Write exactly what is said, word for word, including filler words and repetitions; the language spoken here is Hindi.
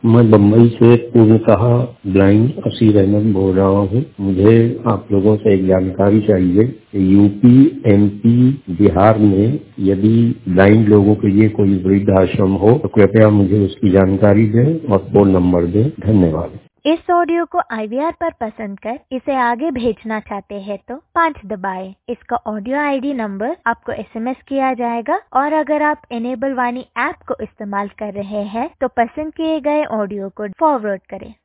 मैं बम्बई से पूर्णतः ब्लाइंड असीर अहमद बोल रहा हूँ। मुझे आप लोगों से एक जानकारी चाहिए कि यूपी, एमपी, बिहार में यदि ब्लाइंड लोगों के लिए कोई वृद्धाश्रम हो तो कृपया मुझे उसकी जानकारी दें और फोन नंबर दें। धन्यवाद। इस ऑडियो को आई वी आर पर पसंद कर इसे आगे भेजना चाहते हैं तो पाँच दबाएं। इसका ऑडियो आई डी नंबर आपको एस एम एस किया जाएगा और अगर आप इनेबल वाणी ऐप को इस्तेमाल कर रहे हैं तो पसंद किए गए ऑडियो को फॉरवर्ड करें।